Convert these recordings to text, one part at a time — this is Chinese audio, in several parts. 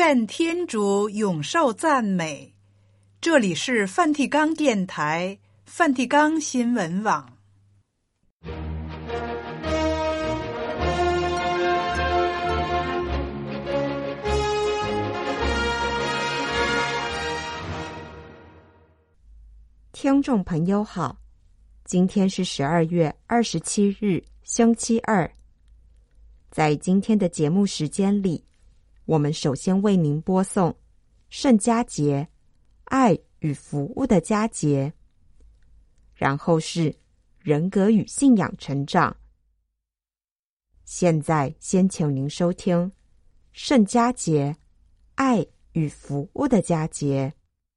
愿天主永受赞美。这里是梵蒂冈电台、梵蒂冈新闻网。 听众朋友好，今天是12月27日，星期二。在今天的节目时间里，我们首先为您播送圣家节，爱与服务的佳节，然后是人格与信仰成长。现在先请您收听圣家节，爱与服务的佳节。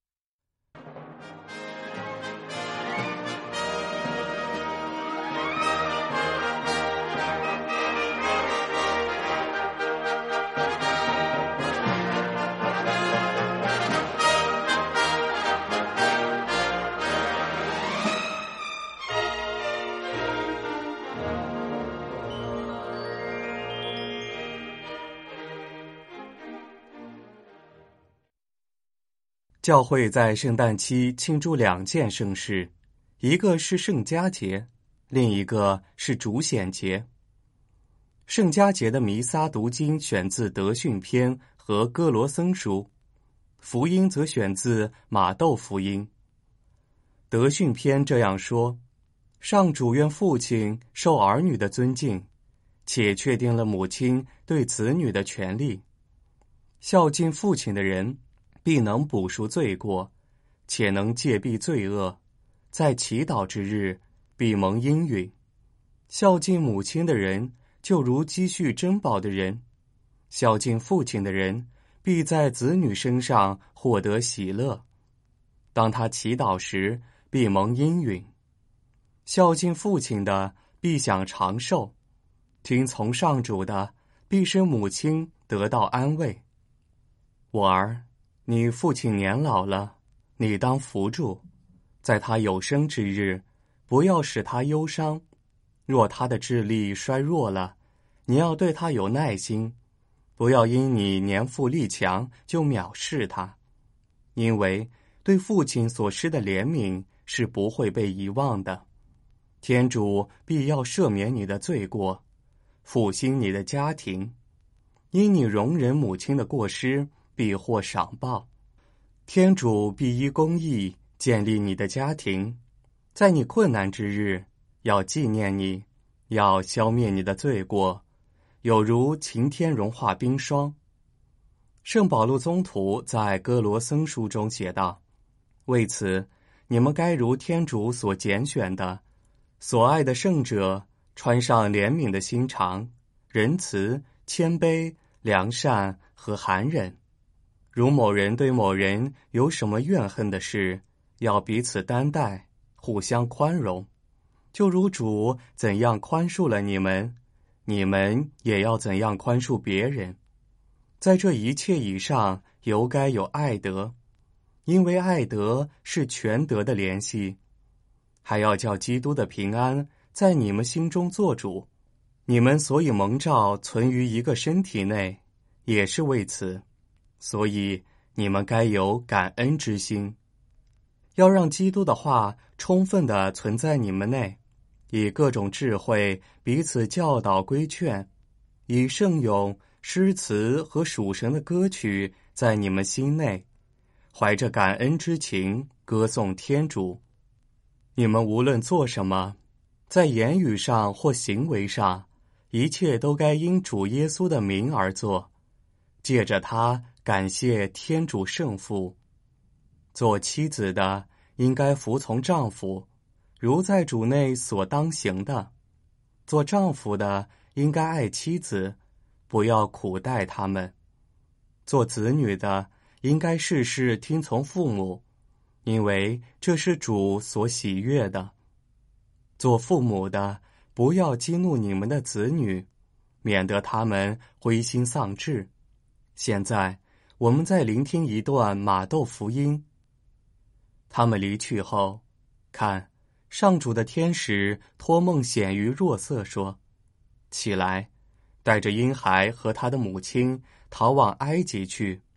教会在圣诞期庆祝2件圣事，一个是圣家节，另一个是主显节。圣家节的弥撒读经选自德训篇和哥罗森书，福音则选自马窦福音。德训篇这样说：上主愿父亲受儿女的尊敬，且确定了母亲对子女的权利。孝敬父亲的人必能补赎罪过，且能戒避罪恶，在祈祷之日必蒙应允。孝敬母亲的人就如积蓄珍宝的人，孝敬父亲的人必在子女身上获得喜乐。当他祈祷时必蒙应允。孝敬父亲的必享长寿，听从上主的必使母亲得到安慰。我儿，你父亲年老了，你当扶助，在他有生之日，不要使他忧伤。若他的智力衰弱了，你要对他有耐心，不要因你年富力强就藐视他，因为对父亲所施的怜悯是不会被遗忘的。天主必要赦免你的罪过，复兴你的家庭，因你容忍母亲的过失，必获赏报。天主必依公义建立你的家庭，在你困难之日要纪念你，要消灭你的罪过，有如晴天融化冰霜。圣保禄宗徒在哥罗森书中写道：为此，你们该如天主所拣选的、所爱的圣者，穿上怜悯的心肠、仁慈、谦卑、良善和含忍。如某人对某人有什么怨恨的事，要彼此担待，互相宽容。就如主怎样宽恕了你们，你们也要怎样宽恕别人。在这一切以上，尤该有爱德，因为爱德是全德的联系。还要叫基督的平安在你们心中做主。你们所以蒙召存于一个身体内，也是为此。所以你们该有感恩之心，要让基督的话充分地存在你们内，以各种智慧彼此教导规劝，以圣咏、诗词和属神的歌曲在你们心内，怀着感恩之情歌颂天主。你们无论做什么，在言语上或行为上，一切都该因主耶稣的名而做，借着他感谢天主圣父。做妻子的应该服从丈夫，如在主内所当行的。做丈夫的应该爱妻子，不要苦待他们。做子女的应该事事听从父母，因为这是主所喜悦的。做父母的不要激怒你们的子女，免得他们灰心丧志。现在我们再聆听一段马窦福音。他们离去后，看，上主的天使托梦显于若瑟说：起来，带着婴孩和他的母亲逃往埃及去，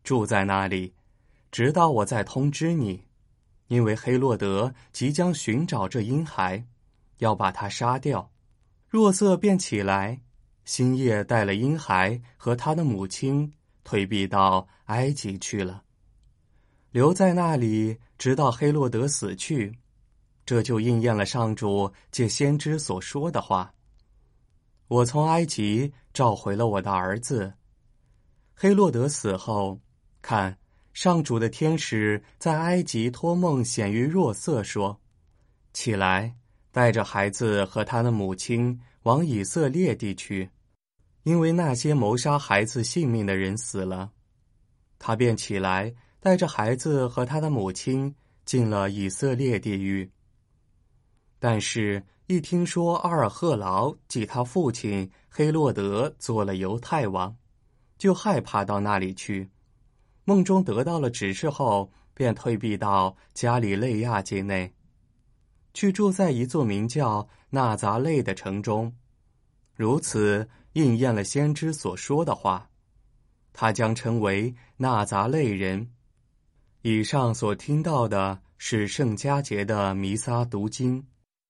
住在那里，直到我再通知你，因为黑落德即将寻找这婴孩，要把他杀掉。”若瑟便起来，星夜带了婴孩和他的母亲退避到埃及去了，留在那里直到黑落德死去。这就应验了上主借先知所说的话：“我从埃及召回了我的儿子。”黑落德死后，看，上主的天使在埃及托梦显于若瑟说：“起来，带着孩子和他的母亲往以色列地去，因为那些谋杀孩子性命的人死了。”他便起来，带着孩子和他的母亲进了以色列地狱。但是，一听说阿尔赫劳即他父亲黑落德做了犹太王，就害怕到那里去。梦中得到了指示后，便退避到加里肋亚境内，去住在一座名叫纳匝肋的城中。如此应验了先知所说的话，他将称为纳匝肋人。以上所听到的是圣家节的弥撒读经。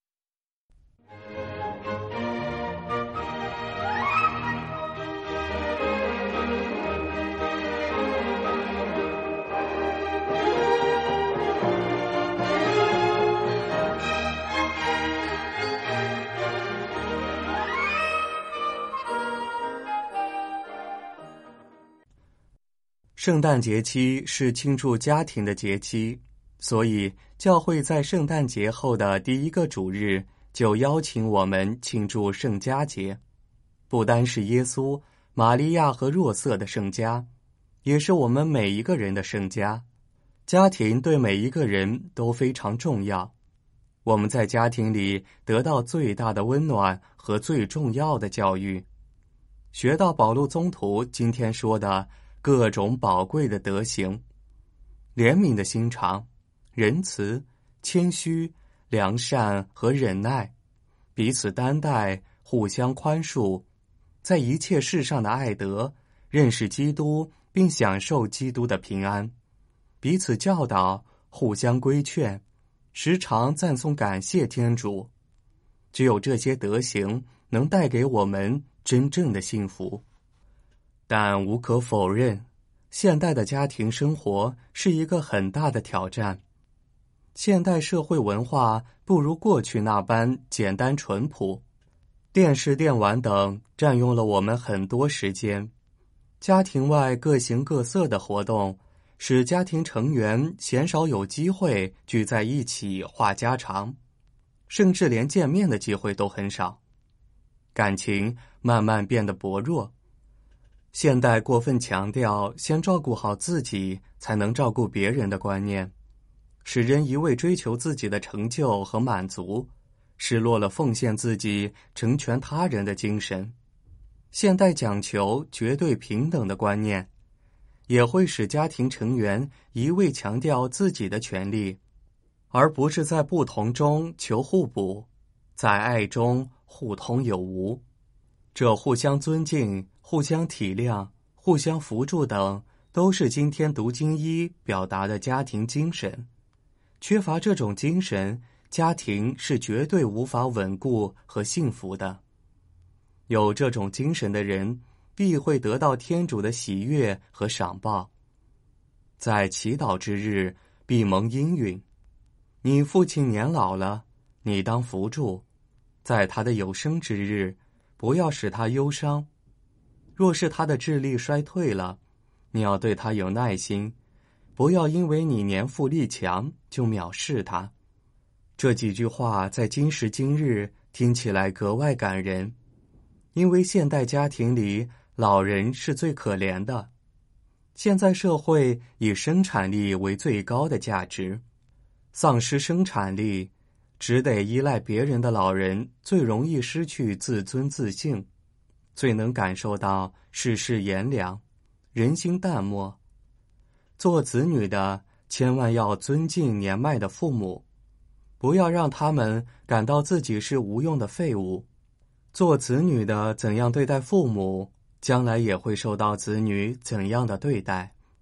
圣诞节期是庆祝家庭的节期，所以教会在圣诞节后的第一个主日就邀请我们庆祝圣家节。不单是耶稣、玛利亚和若瑟的圣家，也是我们每一个人的圣家。家庭对每一个人都非常重要，我们在家庭里得到最大的温暖和最重要的教育，学到保禄宗徒今天说的各种宝贵的德行：怜悯的心肠、仁慈、谦虚、良善和忍耐，彼此担待，互相宽恕，在一切事上的爱德，认识基督并享受基督的平安，彼此教导，互相规劝，时常赞颂感谢天主。只有这些德行能带给我们真正的幸福。但无可否认，现代的家庭生活是一个很大的挑战。现代社会文化不如过去那般简单淳朴，电视、电玩等占用了我们很多时间。家庭外各形各色的活动，使家庭成员鲜少有机会聚在一起话家常，甚至连见面的机会都很少，感情慢慢变得薄弱。现代过分强调先照顾好自己才能照顾别人的观念，使人一味追求自己的成就和满足，失落了奉献自己、成全他人的精神。现代讲求绝对平等的观念，也会使家庭成员一味强调自己的权利，而不是在不同中求互补，在爱中互通有无。这互相尊敬、互相体谅、互相扶助等，都是今天读经一表达的家庭精神。缺乏这种精神，家庭是绝对无法稳固和幸福的。有这种精神的人，必会得到天主的喜悦和赏报。在祈祷之日，必蒙应允。你父亲年老了，你当扶助，在他的有生之日，不要使他忧伤。若是他的智力衰退了，你要对他有耐心，不要因为你年富力强就藐视他。这几句话在今时今日听起来格外感人，因为现代家庭里老人是最可怜的。现在社会以生产力为最高的价值，丧失生产力，只得依赖别人的老人最容易失去自尊自信，最能感受到世事炎凉，人心淡漠。做子女的千万要尊敬年迈的父母，不要让他们感到自己是无用的废物。做子女的怎样对待父母，将来也会受到子女怎样的对待。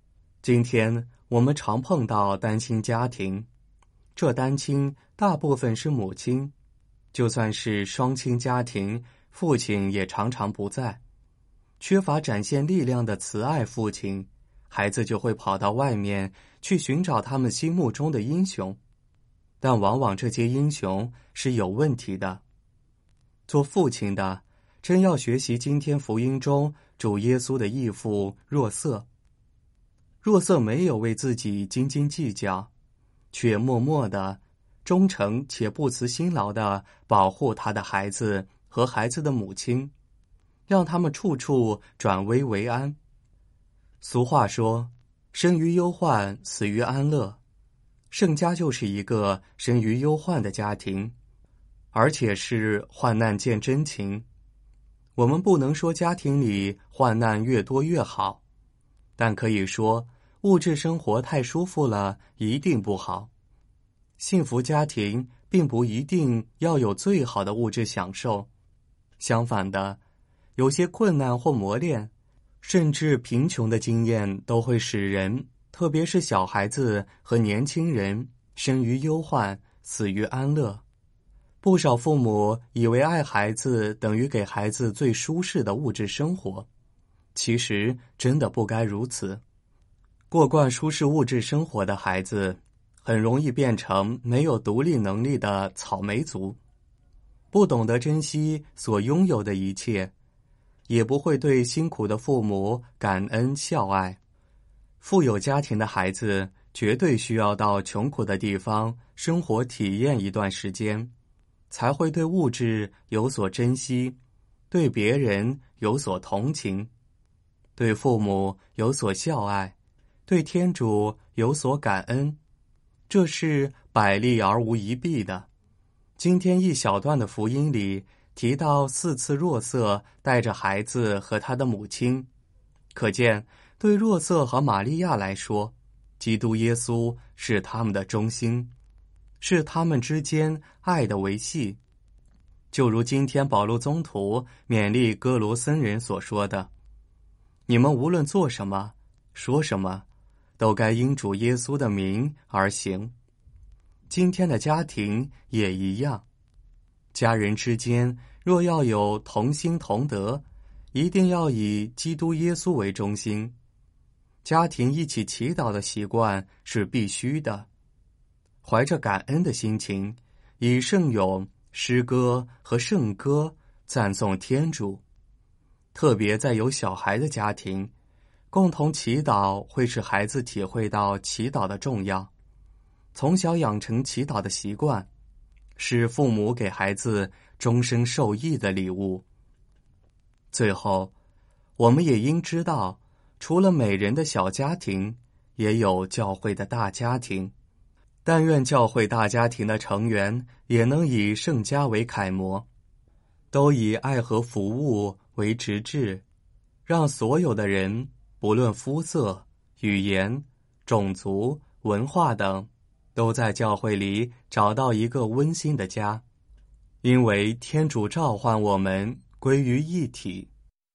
今天我们常碰到单亲家庭，这单亲大部分是母亲，就算是双亲家庭，父亲也常常不在。缺乏展现力量的慈爱父亲，孩子就会跑到外面去寻找他们心目中的英雄，但往往这些英雄是有问题的。做父亲的真要学习今天福音中主耶稣的义父若瑟。若瑟没有为自己斤斤计较，却默默的、忠诚且不辞辛劳的保护他的孩子和孩子的母亲，让他们处处转危为安。俗话说，生于忧患，死于安乐。盛家就是一个生于忧患的家庭，而且是患难见真情。我们不能说家庭里患难越多越好，但可以说物质生活太舒服了一定不好。幸福家庭并不一定要有最好的物质享受，相反的，有些困难或磨练，甚至贫穷的经验都会使人，特别是小孩子和年轻人，生于忧患，死于安乐。不少父母以为爱孩子等于给孩子最舒适的物质生活，其实真的不该如此。过惯舒适物质生活的孩子，很容易变成没有独立能力的草莓族，不懂得珍惜所拥有的一切，也不会对辛苦的父母感恩孝爱。富有家庭的孩子绝对需要到穷苦的地方生活体验一段时间，才会对物质有所珍惜，对别人有所同情，对父母有所孝爱，对天主有所感恩。这是百利而无一弊的。今天一小段的福音里提到4次若瑟带着孩子和他的母亲，可见对若瑟和玛利亚来说，基督耶稣是他们的中心，是他们之间爱的维系。就如今天保禄宗徒勉励哥罗森人所说的，你们无论做什么说什么，都该因主耶稣的名而行。今天的家庭也一样，家人之间若要有同心同德，一定要以基督耶稣为中心。家庭一起祈祷的习惯是必须的，怀着感恩的心情，以圣咏、诗歌和圣歌赞颂天主。特别在有小孩的家庭，共同祈祷会使孩子体会到祈祷的重要，从小养成祈祷的习惯，是父母给孩子终生受益的礼物。最后，我们也应知道，除了每人的小家庭，也有教会的大家庭。但愿教会大家庭的成员也能以圣家为楷模，都以爱和服务为直志，让所有的人，不论肤色、语言、种族、文化等，都在教会里找到一个温馨的家。因为天主召唤我们归于一体。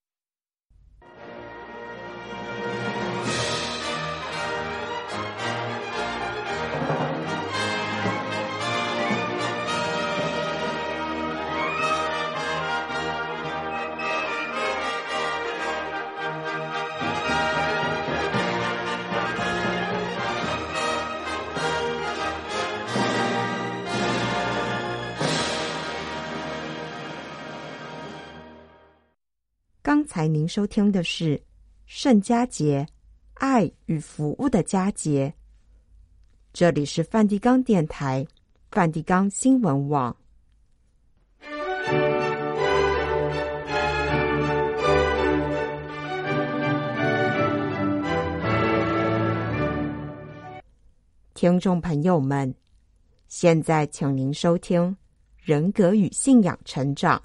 刚才您收听的是圣家节，爱与服务的佳节。这里是梵蒂冈电台，梵蒂冈新闻网。听众朋友们，现在请您收听人格与信仰成长。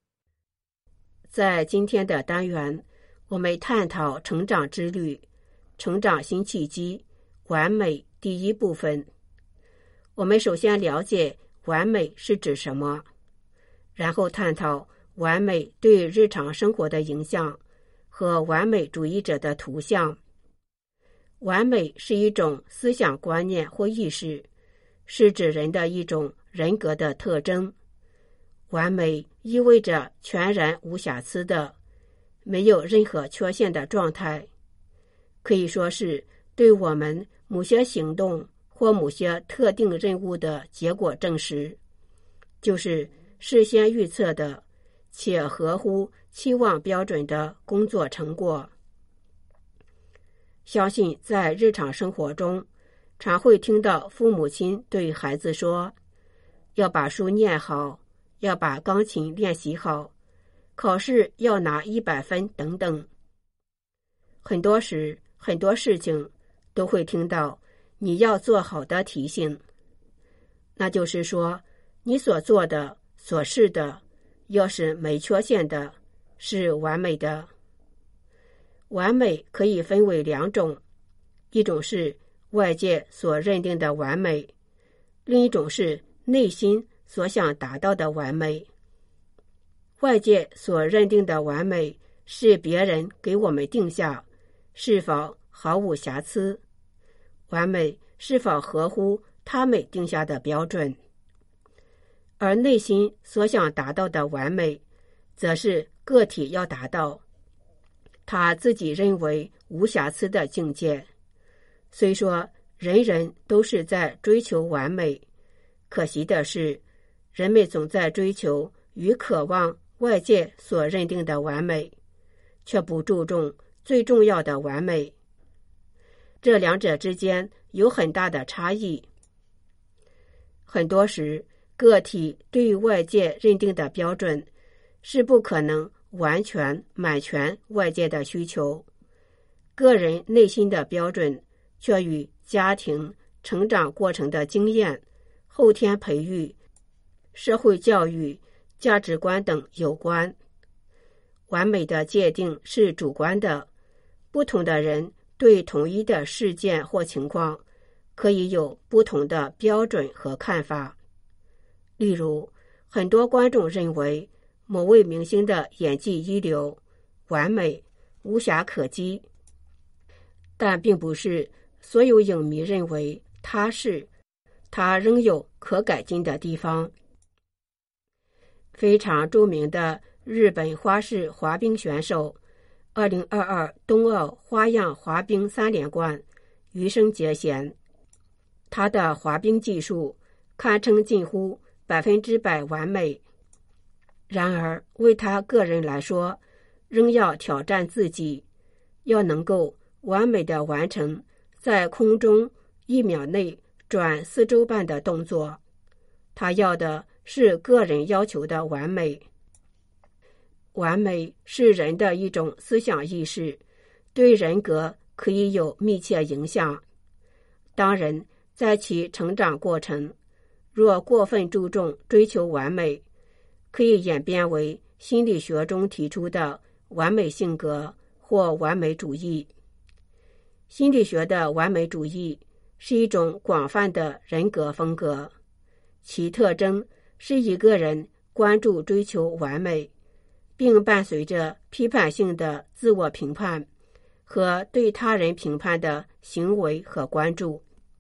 在今天的单元，我们探讨成长之旅， 成长新契机，完美第一部分。我们首先了解完美是指什么，然后探讨完美对日常生活的影响和完美主义者的图像。完美是一种思想观念或意识，是指人的一种人格的特征。完美意味着全然无瑕疵的，没有任何缺陷的状态，可以说是对我们某些行动或某些特定任务的结果证实，就是事先预测的且合乎期望标准的工作成果。相信在日常生活中，常会听到父母亲对孩子说，要把书念好，要把钢琴练习好，考试要拿100分等等。很多时，很多事情都会听到你要做好的提醒，那就是说，你所做的、所是的，要是没缺陷的，是完美的。完美可以分为2种，一种是外界所认定的完美，另一种是内心所想达到的完美。外界所认定的完美是别人给我们定下是否毫无瑕疵，完美是否合乎他们定下的标准。而内心所想达到的完美，则是个体要达到他自己认为无瑕疵的境界。虽说人人都是在追求完美，可惜的是，人们总在追求与渴望外界所认定的完美，却不注重最重要的完美。这2者之间有很大的差异。很多时，个体对外界认定的标准是不可能完全满全外界的需求，个人内心的标准却与家庭成长过程的经验、后天培育、社会教育、价值观等有关。完美的界定是主观的，不同的人对同一的事件或情况可以有不同的标准和看法。例如，很多观众认为某位明星的演技一流、完美、无瑕可击，但并不是所有影迷认为他仍有可改进的地方。非常著名的日本花式滑冰选手2022冬奥花样滑冰3连冠羽生结弦，他的滑冰技术堪称近乎100%完美。然而，为他个人来说，仍要挑战自己，要能够完美的完成在空中1秒内转4周半的动作。他要的是个人要求的完美。完美是人的一种思想意识，对人格可以有密切影响。当人在其成长过程，若过分注重追求完美，可以演变为心理学中提出的完美性格或完美主义。心理学的完美主义是一种广泛的人格风格，其特征是一个人关注追求完美，并伴随着批判性的自我评判和对他人评判的行为和关注。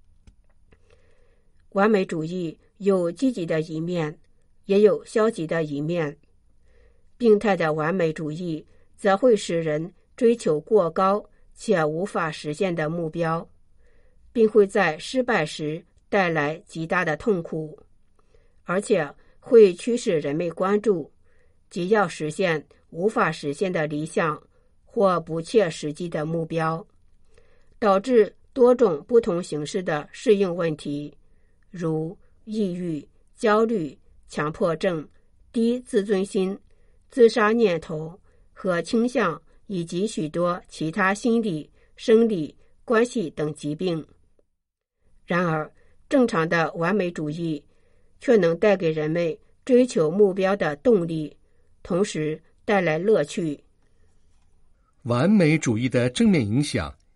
完美主义有积极的一面，也有消极的一面。病态的完美主义则会使人追求过高且无法实现的目标，并会在失败时带来极大的痛苦，而且会驱使人们关注即要实现无法实现的理想或不切实际的目标，导致多种不同形式的适应问题，如抑郁、焦虑、强迫症、低自尊心、自杀念头和倾向，以及许多其他心理、生理、关系等疾病。然而，正常的完美主义却能带给人们追求目标的动力，同时带来乐趣。 完美主义的正面影响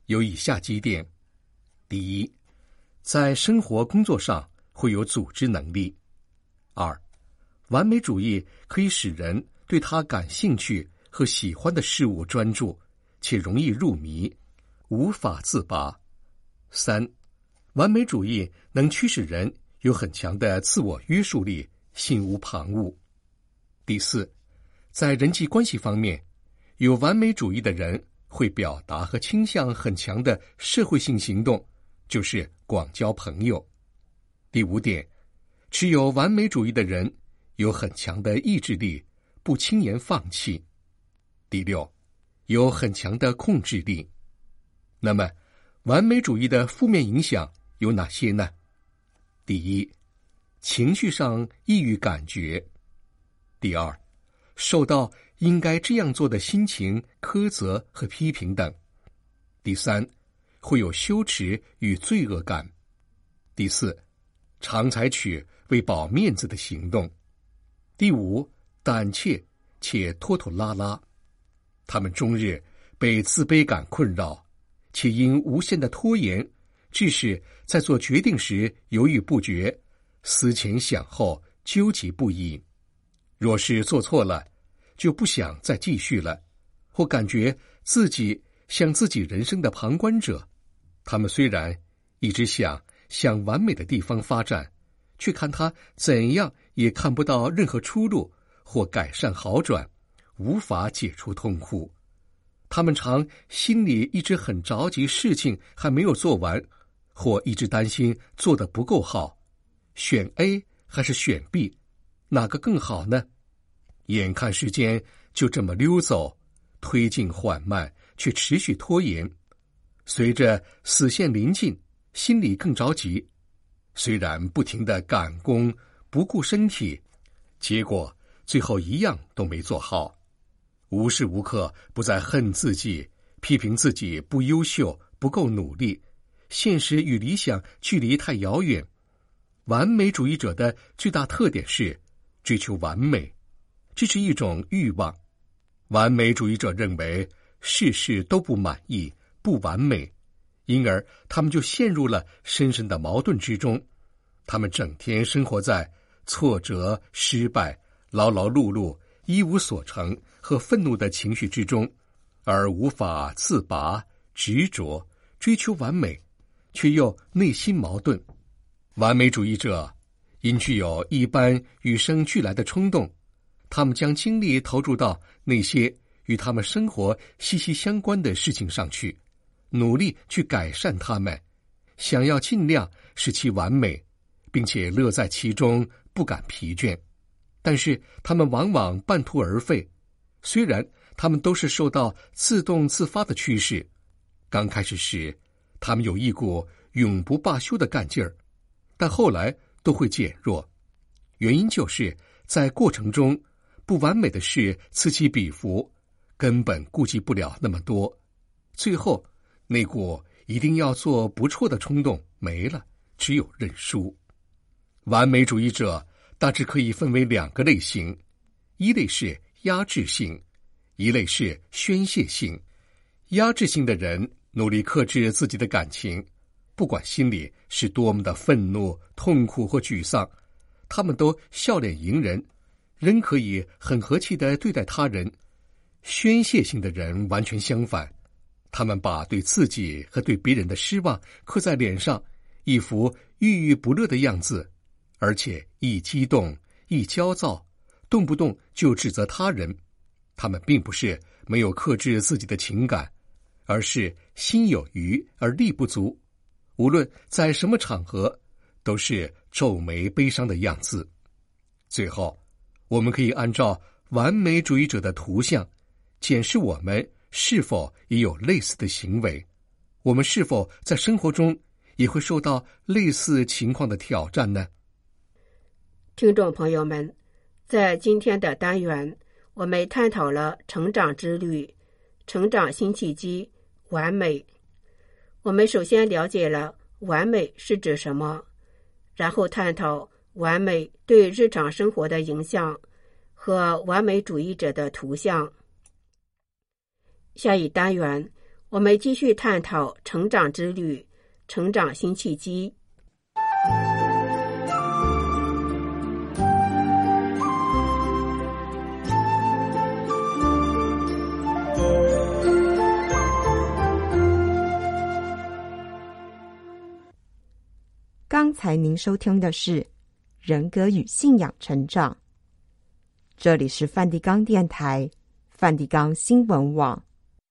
有以下几点：第一，在生活工作上会有组织能力；二，完美主义可以使人对他感兴趣和喜欢的事物专注，且容易入迷，无法自拔；三，完美主义能驱使人有很强的自我约束力，心无旁骛；第四，在人际关系方面，有完美主义的人会表达和倾向很强的社会性行动，就是广交朋友；第五点，持有完美主义的人有很强的意志力，不轻言放弃；第六，有很强的控制力。那么，完美主义的负面影响有哪些呢？第一，情绪上抑郁感觉；第二，受到应该这样做的心情苛责和批评等；第三，会有羞耻与罪恶感；第四，常采取为保面子的行动；第五，胆怯且拖拖拉拉。他们终日被自卑感困扰，且因无限的拖延，致使在做决定时犹豫不决，思前想后，纠结不已。若是做错了，就不想再继续了，或感觉自己像自己人生的旁观者。他们虽然一直想向完美的地方发展，却看他怎样也看不到任何出路或改善好转，无法解除痛苦。他们常心里一直很着急，事情还没有做完，或一直担心做得不够好，选 A 还是选 B， 哪个更好呢？眼看时间就这么溜走，推进缓慢，却持续拖延。随着死线临近，心里更着急。虽然不停地赶工，不顾身体，结果最后一样都没做好。无时无刻不在恨自己，批评自己不优秀，不够努力，现实与理想距离太遥远。完美主义者的最大特点是追求完美，这是一种欲望。完美主义者认为事事都不满意，不完美，因而他们就陷入了深深的矛盾之中。他们整天生活在挫折、失败、劳劳碌碌、一无所成和愤怒的情绪之中，而无法自拔，执着追求完美，却又内心矛盾。完美主义者因具有一般与生俱来的冲动，他们将精力投注到那些与他们生活息息相关的事情上去，努力去改善它们，想要尽量使其完美，并且乐在其中，不感疲倦。但是他们往往半途而废，虽然他们都是受到自动自发的驱使，刚开始时他们有一股永不罢休的干劲儿，但后来都会减弱。原因就是在过程中不完美的事此起彼伏，根本顾及不了那么多，最后那股一定要做不错的冲动没了，只有认输。完美主义者大致可以分为两个类型，一类是压制性，一类是宣泄性。压制性的人努力克制自己的感情，不管心里是多么的愤怒、痛苦或沮丧，他们都笑脸迎人，仍可以很和气地对待他人。宣泄性的人完全相反，他们把对自己和对别人的失望刻在脸上，一副郁郁不乐的样子，而且一激动一焦躁，动不动就指责他人。他们并不是没有克制自己的情感，而是心有余而力不足，无论在什么场合都是皱眉悲伤的样子。最后，我们可以按照完美主义者的图像检视我们是否也有类似的行为，我们是否在生活中也会受到类似情况的挑战呢？ 听众朋友们，在今天的单元，我们探讨了成长之旅、成长新契机、完美。我们首先了解了完美是指什么，然后探讨完美对日常生活的影响和完美主义者的图像。下一单元， 我们继续探讨成长之旅，成长新契机。 刚才您收听的是人格与信仰成长，这里是梵蒂冈电台、梵蒂冈新闻网。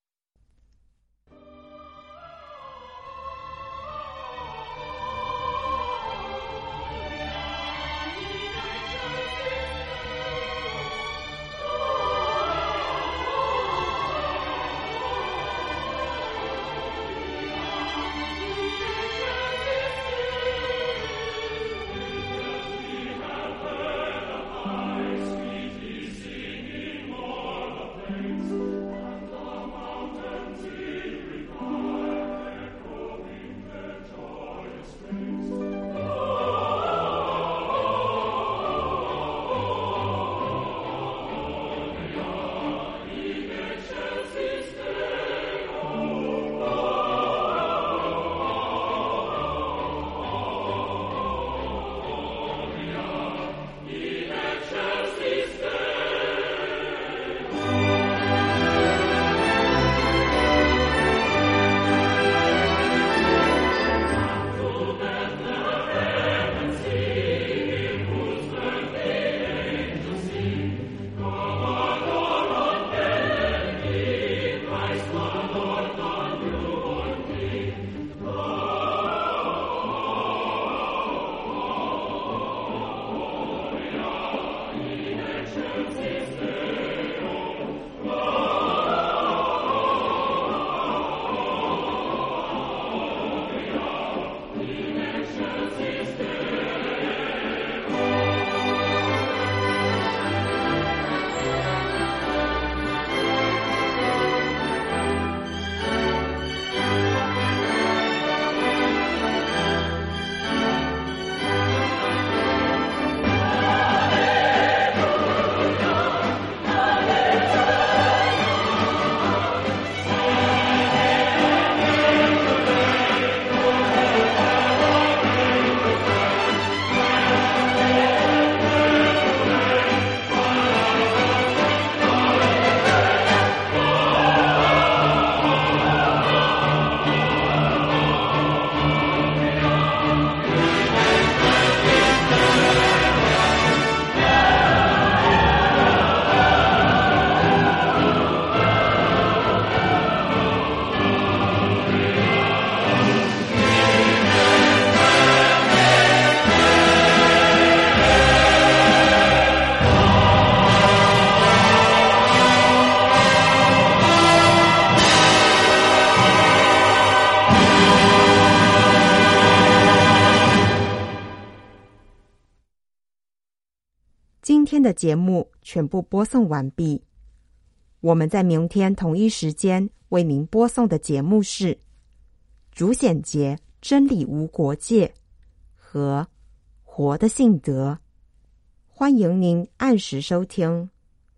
今天的节目全部播送完毕，我们在明天同一时间为您播送的节目是主显节真理无国界和活的信德，欢迎您按时收听。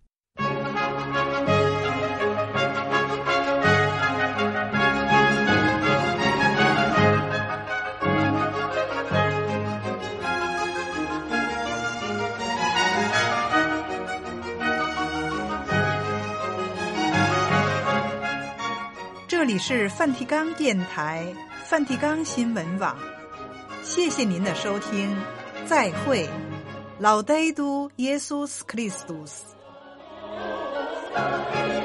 这里是梵蒂冈电台、梵蒂冈新闻网，谢谢您的收听，再会。Laudetur Jesus Christus。